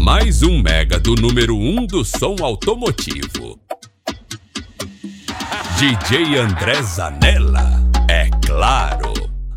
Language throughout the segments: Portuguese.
Mais um mega do número 1 do som automotivo. DJ André Zanella, é claro.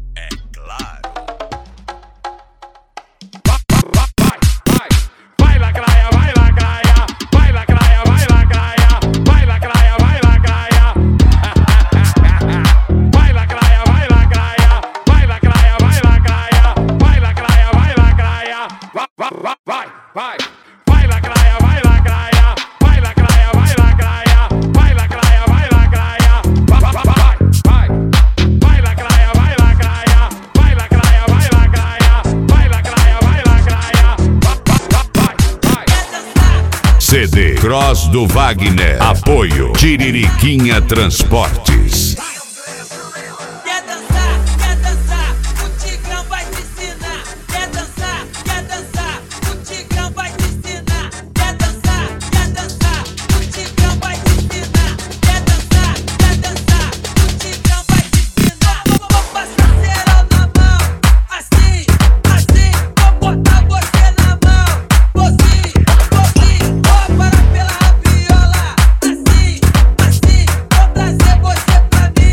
CD Cross do Wagner. Apoio Tiririquinha Transportes. Quer dançar, o Tigrão vai te ensinar. Quer dançar, o Tigrão vai te ensinar. Quer dançar, o Tigrão vai te ensinar. Quer dançar, o Tigrão vai te ensinar. Vou passar cerol na mão, assim, vou botar você na mão. Vou parar pela rabiola, assim, vou trazer você pra mim.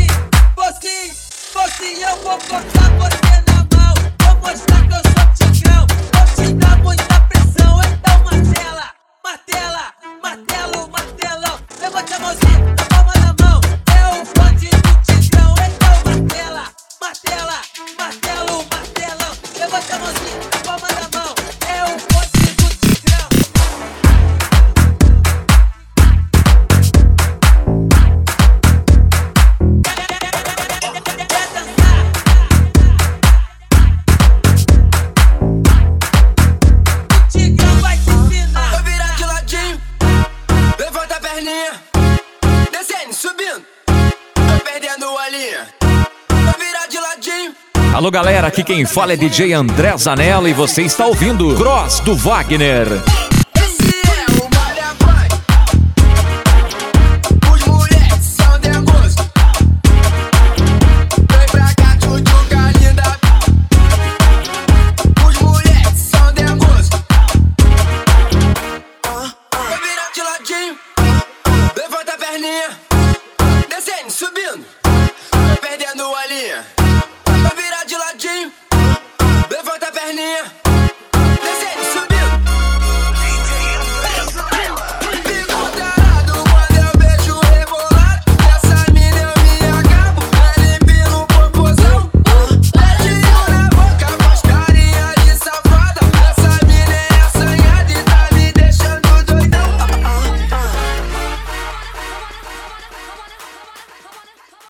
Eu vou cortar você na mão, vou mostrar que eu sou Tigrão. Vou te dar muita pressão, então martela, martelão. Levante a mãozinha, a palma da mão. É o bonde do Tigrão, então martelão. Levante a mãozinha, a palma da mão. É o bonde do Tigrão. Descendo, subindo, tô perdendo a linha. Vou virar de ladinho. Alô galera, aqui quem fala é DJ André Zanella e você está ouvindo Cross do Wagner.